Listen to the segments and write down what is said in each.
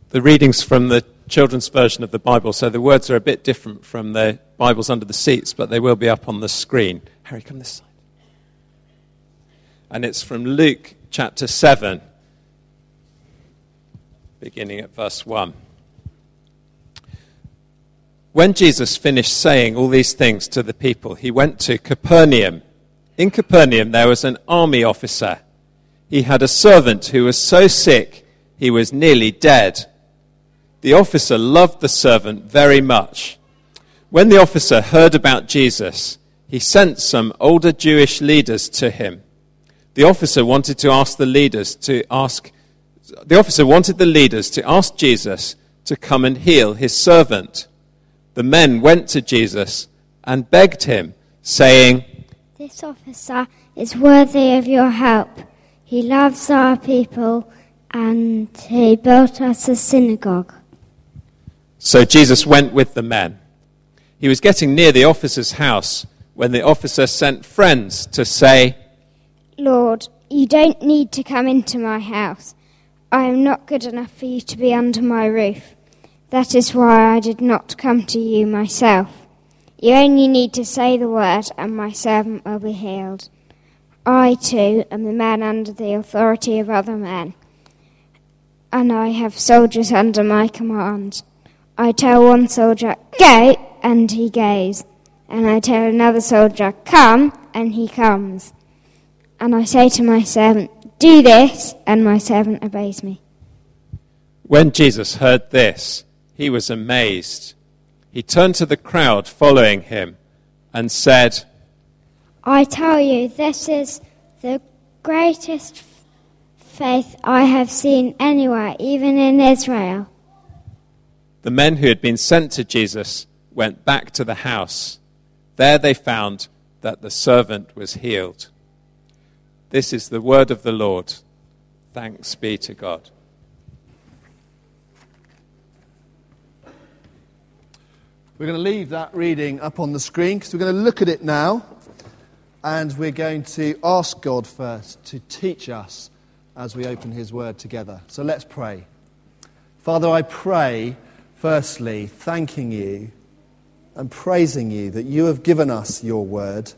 The readings from the children's version of the Bible, so the words are a bit different from the Bibles under the seats, but they will be up on the screen. Harry, come this side. And it's from Luke chapter 7, beginning at verse 1. When Jesus finished saying all these things to the people, he went to Capernaum. In Capernaum there was an army officer. He had a servant who was so sick he was nearly dead. The officer loved the servant very much. When the officer heard about Jesus, he sent some older Jewish leaders to him. The officer wanted the leaders to ask Jesus to come and heal his servant. The men went to Jesus and begged him, saying, "This officer is worthy of your help. He loves our people and he built us a synagogue." So Jesus went with the men. He was getting near the officer's house when the officer sent friends to say, "Lord, you don't need to come into my house. I am not good enough for you to be under my roof. That is why I did not come to you myself. You only need to say the word and my servant will be healed. I too am the man under the authority of other men, and I have soldiers under my command. I tell one soldier, 'Go,' and he goes. And I tell another soldier, 'Come,' and he comes. And I say to my servant, 'Do this,' and my servant obeys me." When Jesus heard this, he was amazed. He turned to the crowd following him and said, "I tell you, this is the greatest faith I have seen anywhere, even in Israel." The men who had been sent to Jesus went back to the house. There they found that the servant was healed. This is the word of the Lord. Thanks be to God. We're going to leave that reading up on the screen because we're going to look at it now, and we're going to ask God first to teach us as we open his word together. So let's pray. Father, I pray, firstly, thanking you and praising you that you have given us your word.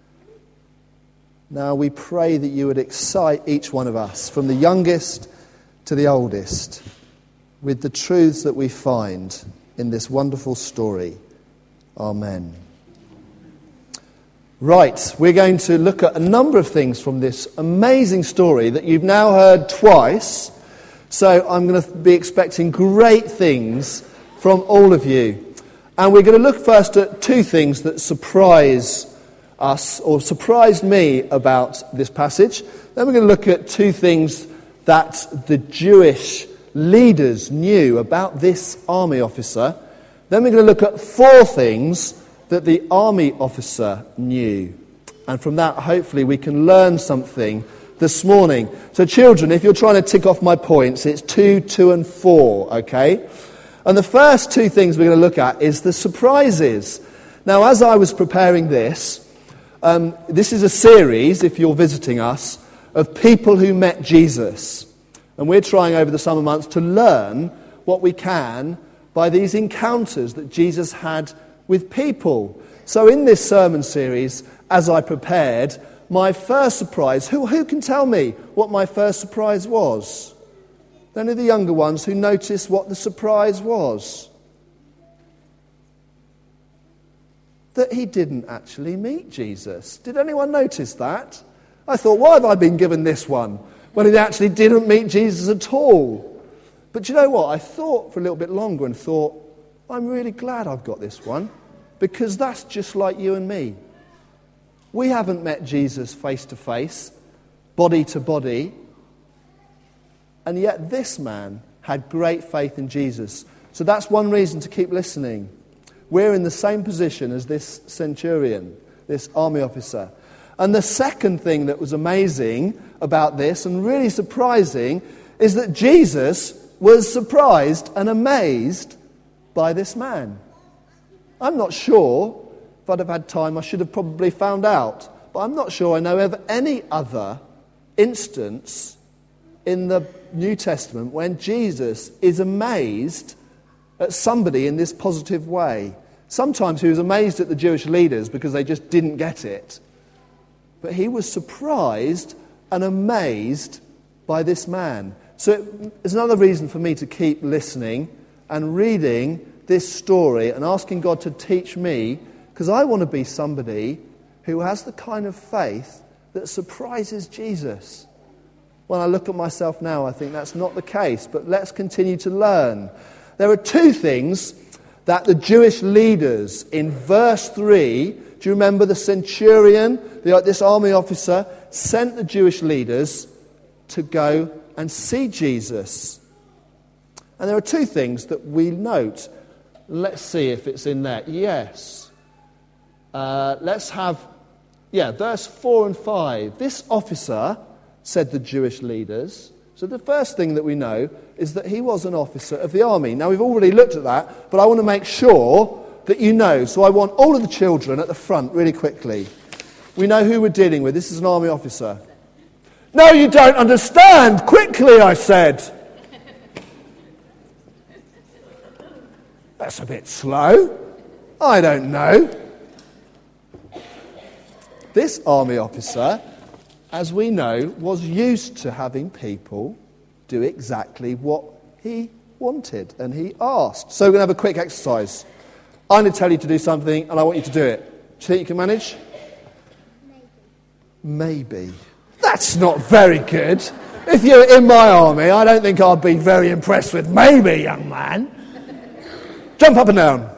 Now we pray that you would excite each one of us, from the youngest to the oldest, with the truths that we find in this wonderful story. Amen. Right, we're going to look at a number of things from this amazing story that you've now heard twice. So I'm going to be expecting great things from all of you. And we're going to look first at two things that surprise us, or surprised me about this passage. Then we're going to look at two things that the Jewish leaders knew about this army officer. Then we're going to look at four things that the army officer knew. And from that, hopefully, we can learn something this morning. So children, if you're trying to tick off my points, it's 2, 2 and 4, okay? And the first two things we're going to look at is the surprises. Now, as I was preparing this is a series, if you're visiting us, of people who met Jesus. And we're trying over the summer months to learn what we can by these encounters that Jesus had with people. So in this sermon series, as I prepared, my first surprise, who can tell me what my first surprise was? Only the younger ones who noticed what the surprise was. That he didn't actually meet Jesus. Did anyone notice that? I thought, why have I been given this one? Well, he actually didn't meet Jesus at all. But you know what? I thought for a little bit longer and thought, I'm really glad I've got this one, because that's just like you and me. We haven't met Jesus face to face, body to body, and yet this man had great faith in Jesus. So that's one reason to keep listening. We're in the same position as this centurion, this army officer. And the second thing that was amazing about this, and really surprising, is that Jesus was surprised and amazed by this man. I'm not sure, if I'd have had time, I should have probably found out, but I'm not sure I know of any other instance in the New Testament when Jesus is amazed at somebody in this positive way. Sometimes he was amazed at the Jewish leaders because they just didn't get it. But he was surprised and amazed by this man. So it's another reason for me to keep listening and reading this story and asking God to teach me, because I want to be somebody who has the kind of faith that surprises Jesus. When I look at myself now, I think that's not the case, but let's continue to learn. There are two things that the Jewish leaders in verse 3, do you remember the centurion, this army officer, sent the Jewish leaders to go and see Jesus. And there are two things that we note. Let's see if it's in there. Yes. Let's have, verse 4 and 5. This officer, said the Jewish leaders. So the first thing that we know is that he was an officer of the army. Now we've already looked at that, but I want to make sure that you know. So I want all of the children at the front really quickly. We know who we're dealing with. This is an army officer. No, you don't understand. Quickly, I said. That's a bit slow. I don't know. This army officer, as we know, was used to having people do exactly what he wanted and he asked. So we're going to have a quick exercise. I'm going to tell you to do something and I want you to do it. Do you think you can manage? Maybe. That's not very good. If you're in my army, I don't think I'd be very impressed with maybe, young man. Jump up and down.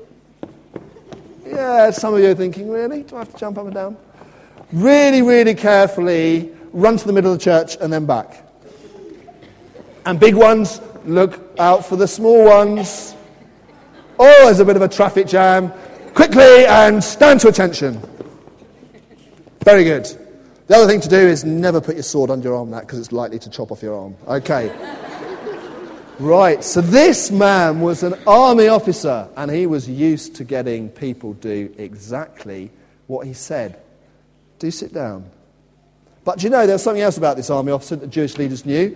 Yeah, some of you are thinking, really? Do I have to jump up and down? Really, really carefully run to the middle of the church and then back. And big ones, look out for the small ones. Oh, there's a bit of a traffic jam. Quickly and stand to attention. Very good. The other thing to do is never put your sword under your arm, because it's likely to chop off your arm. Okay. Right, so this man was an army officer, and he was used to getting people do exactly what he said. Do sit down. But do you know, there's something else about this army officer that the Jewish leaders knew.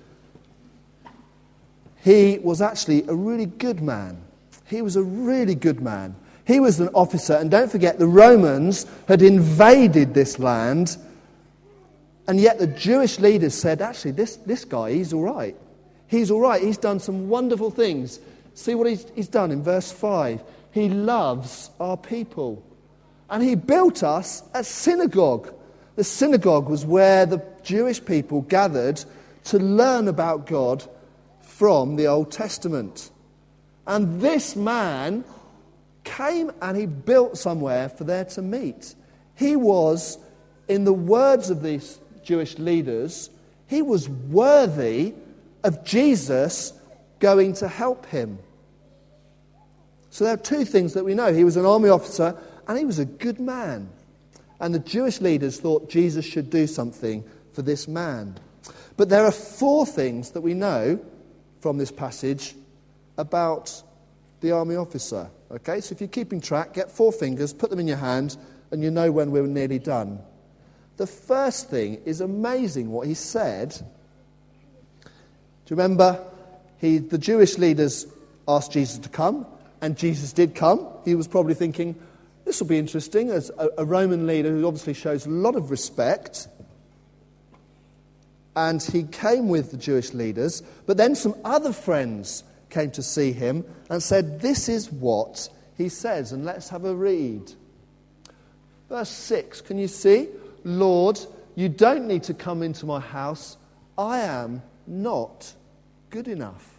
He was actually a really good man. He was a really good man. He was an officer, and don't forget, the Romans had invaded this land, and yet the Jewish leaders said, actually, this guy, he's all right. He's all right. He's done some wonderful things. See what he's done in verse 5. He loves our people. And he built us a synagogue. The synagogue was where the Jewish people gathered to learn about God from the Old Testament. And this man came and he built somewhere for them to meet. He was, in the words of these Jewish leaders, he was worthy of Jesus going to help him. So there are two things that we know. He was an army officer and he was a good man. And the Jewish leaders thought Jesus should do something for this man. But there are four things that we know from this passage about the army officer. Okay, so if you're keeping track, get 4 fingers, put them in your hand, and you know when we're nearly done. The first thing is amazing what he said. Do you remember? The Jewish leaders asked Jesus to come, and Jesus did come. He was probably thinking, this will be interesting, as a Roman leader who obviously shows a lot of respect. And he came with the Jewish leaders, but then some other friends came to see him and said, this is what he says, and let's have a read. Verse 6, can you see? Lord, you don't need to come into my house. I am not good enough.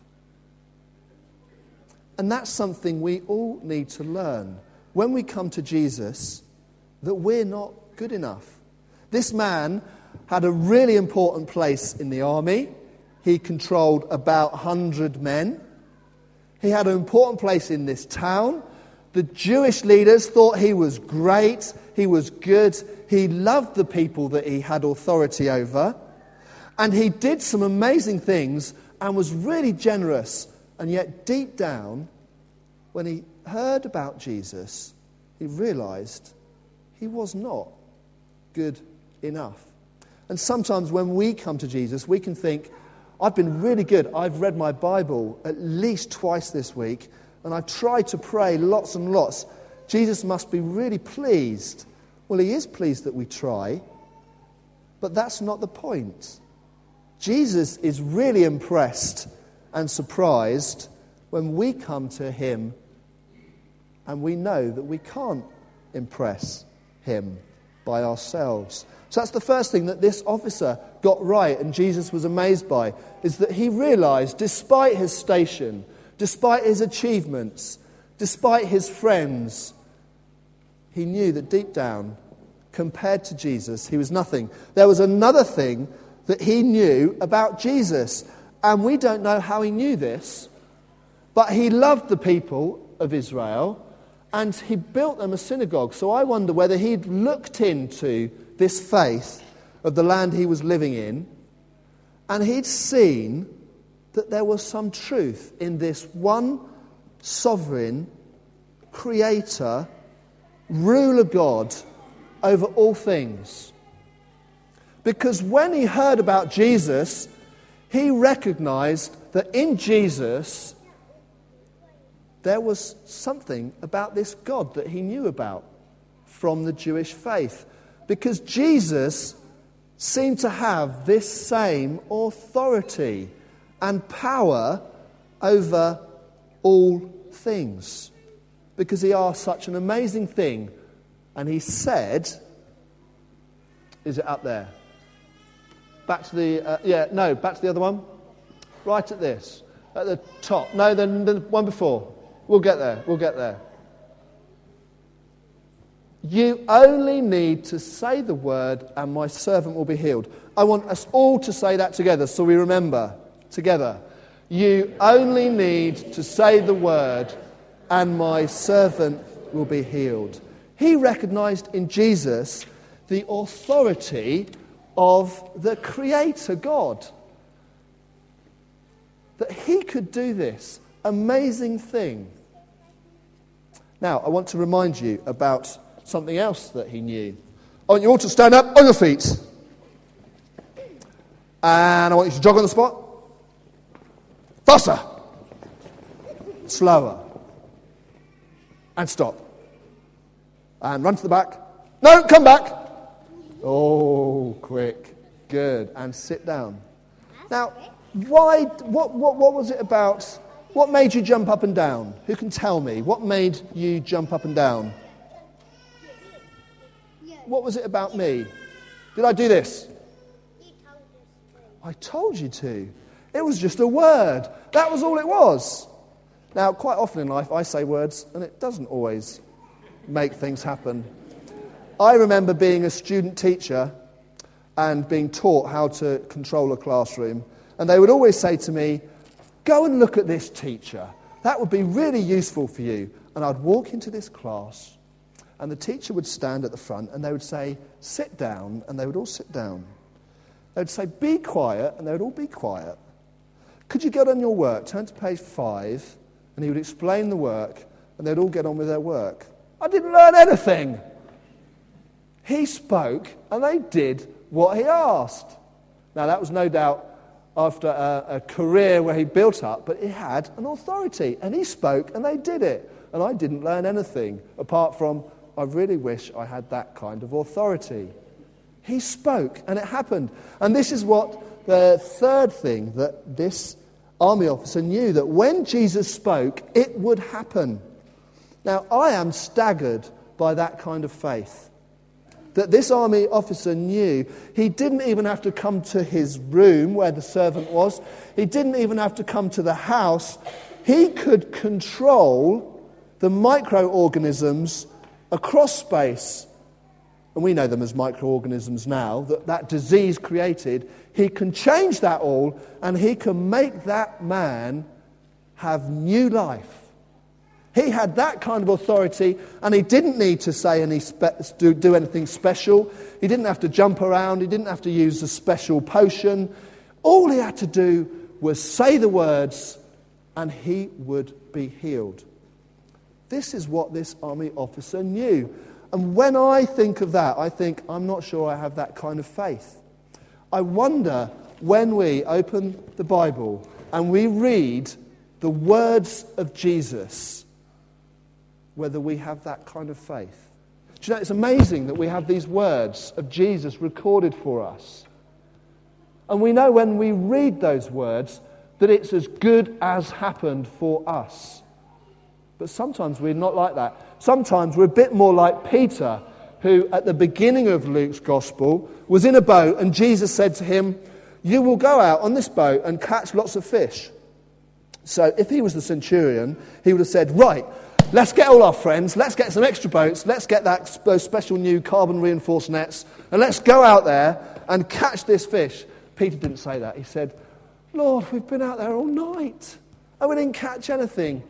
And that's something we all need to learn. When we come to Jesus, that we're not good enough. This man had a really important place in the army. He controlled about 100 men. He had an important place in this town. The Jewish leaders thought he was great, he was good, he loved the people that he had authority over, and he did some amazing things and was really generous. And yet deep down, when he heard about Jesus, he realized he was not good enough. And sometimes when we come to Jesus, we can think, I've been really good. I've read my Bible at least twice this week, and I've tried to pray lots and lots. Jesus must be really pleased. Well, he is pleased that we try, but that's not the point. Jesus is really impressed and surprised when we come to him and we know that we can't impress him by ourselves. So that's the first thing that this officer got right and Jesus was amazed by, is that he realized, despite his station, despite his achievements, despite his friends, he knew that deep down, compared to Jesus, he was nothing. There was another thing that he knew about Jesus, and we don't know how he knew this, but he loved the people of Israel, and he built them a synagogue. So I wonder whether he'd looked into this faith of the land he was living in, and he'd seen that there was some truth in this one sovereign, creator, ruler God over all things. Because when he heard about Jesus, he recognized that in Jesus there was something about this God that he knew about from the Jewish faith. Because Jesus seemed to have this same authority and power over all things. Because he asked such an amazing thing, and he said, is it up there? Back to the, back to the other one. Right at this, at the top. No, the one before. We'll get there. You only need to say the word and my servant will be healed. I want us all to say that together so we remember. Together. You only need to say the word and my servant will be healed. He recognized in Jesus the authority of the Creator God. That he could do this amazing thing. Now, I want to remind you about something else that he knew. I want you all to stand up on your feet. And I want you to jog on the spot. Faster. Slower. And stop. And run to the back. No, come back. Oh, quick. Good. And sit down. Now, why? What was it about? What made you jump up and down? Who can tell me? What made you jump up and down? What was it about me? Did I do this? I told you to. It was just a word. That was all it was. Now, quite often in life, I say words, and it doesn't always make things happen. I remember being a student teacher and being taught how to control a classroom, and they would always say to me, go and look at this teacher. That would be really useful for you. And I'd walk into this class, and the teacher would stand at the front, and they would say, sit down, and they would all sit down. They would say, be quiet, and they would all be quiet. Could you get on your work? Turn to page 5, and he would explain the work, and they'd all get on with their work. I didn't learn anything. He spoke, and they did what he asked. Now, that was no doubt after a career where he built up, but he had an authority, and he spoke, and they did it. And I didn't learn anything, apart from, I really wish I had that kind of authority. He spoke, and it happened. And this is what the third thing that this army officer knew, that when Jesus spoke, it would happen. Now, I am staggered by that kind of faith. That this army officer knew. He didn't even have to come to his room where the servant was. He didn't even have to come to the house. He could control the microorganisms across space. And we know them as microorganisms now, that disease created. He can change that all, and he can make that man have new life. He had that kind of authority, and he didn't need to say do anything special. He didn't have to jump around. He didn't have to use a special potion. All he had to do was say the words, and he would be healed. This is what this army officer knew. And when I think of that, I think, I'm not sure I have that kind of faith. I wonder when we open the Bible and we read the words of Jesus, whether we have that kind of faith. Do you know, it's amazing that we have these words of Jesus recorded for us. And we know when we read those words that it's as good as happened for us. But sometimes we're not like that. Sometimes we're a bit more like Peter, who at the beginning of Luke's gospel was in a boat and Jesus said to him, "You will go out on this boat and catch lots of fish." So if he was the centurion, he would have said, "Right, let's get all our friends, let's get some extra boats, let's get those special new carbon reinforced nets, and let's go out there and catch this fish." Peter didn't say that. He said, "Lord, we've been out there all night and we didn't catch anything."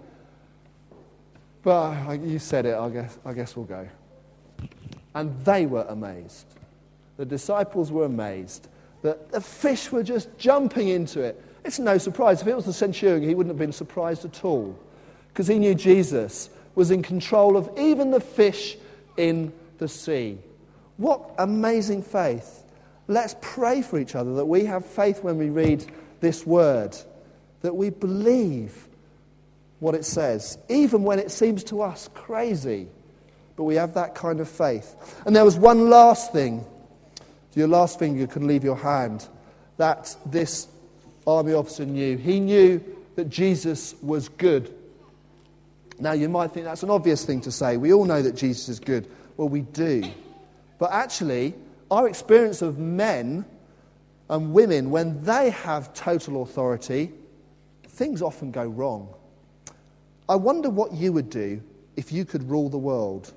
But you said it, I guess we'll go. And they were amazed. The disciples were amazed that the fish were just jumping into it. It's no surprise. If it was the centurion, he wouldn't have been surprised at all, because he knew Jesus was in control of even the fish in the sea. What amazing faith. Let's pray for each other that we have faith when we read this word, that we believe what it says, even when it seems to us crazy. But we have that kind of faith. And there was one last thing. Your last finger can leave your hand. That this army officer knew. He knew that Jesus was good. Now you might think that's an obvious thing to say. We all know that Jesus is good. Well, we do. But actually, our experience of men and women, when they have total authority, things often go wrong. I wonder what you would do if you could rule the world.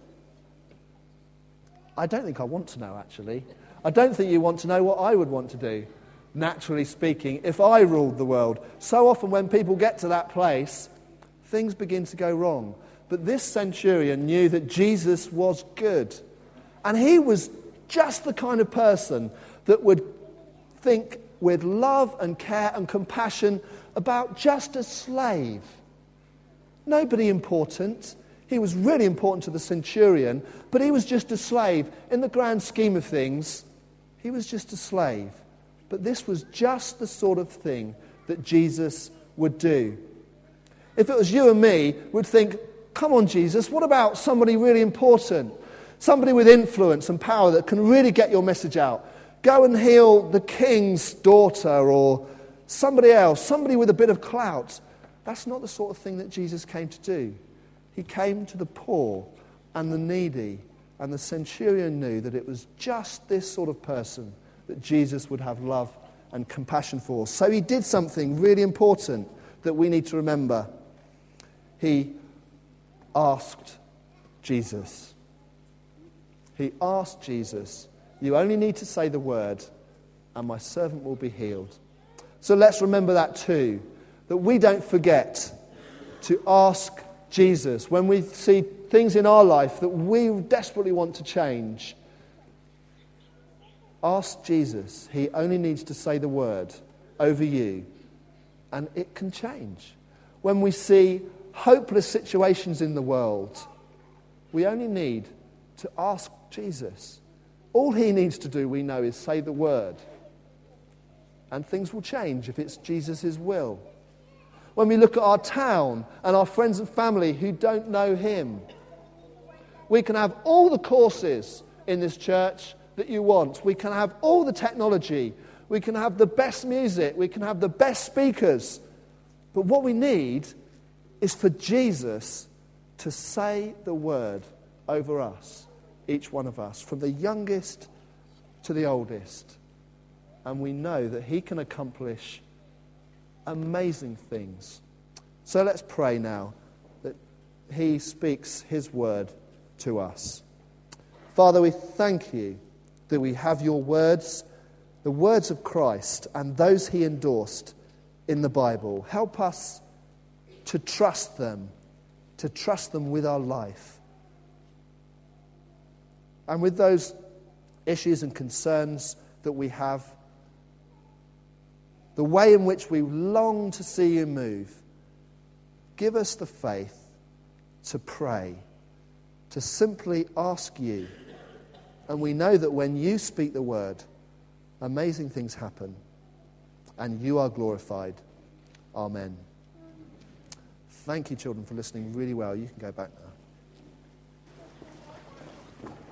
I don't think I want to know, actually. I don't think you want to know what I would want to do, naturally speaking, if I ruled the world. So often when people get to that place, things begin to go wrong. But this centurion knew that Jesus was good. And he was just the kind of person that would think with love and care and compassion about just a slave. Nobody important. He was really important to the centurion, but he was just a slave. In the grand scheme of things, he was just a slave. But this was just the sort of thing that Jesus would do. If it was you and me, we'd think, "Come on, Jesus, what about somebody really important? Somebody with influence and power that can really get your message out. Go and heal the king's daughter or somebody else, somebody with a bit of clout." That's not the sort of thing that Jesus came to do. He came to the poor and the needy, and the centurion knew that it was just this sort of person that Jesus would have love and compassion for. So he did something really important that we need to remember. He asked Jesus. He asked Jesus, "You only need to say the word, and my servant will be healed." So let's remember that too, that we don't forget to ask Jesus when we see things in our life that we desperately want to change. Ask Jesus. He only needs to say the word over you, and it can change. When we see hopeless situations in the world, we only need to ask Jesus. All he needs to do, we know, is say the word, and things will change if it's Jesus' will. When we look at our town and our friends and family who don't know him, we can have all the courses in this church that you want. We can have all the technology. We can have the best music. We can have the best speakers. But what we need is for Jesus to say the word over us, each one of us, from the youngest to the oldest. And we know that he can accomplish amazing things. So let's pray now that he speaks his word to us. Father, we thank you that we have your words, the words of Christ, and those he endorsed in the Bible. Help us to trust them with our life. And with those issues and concerns that we have, the way in which we long to see you move, give us the faith to pray, to simply ask you. And we know that when you speak the word, amazing things happen, and you are glorified. Amen. Thank you, children, for listening really well. You can go back now.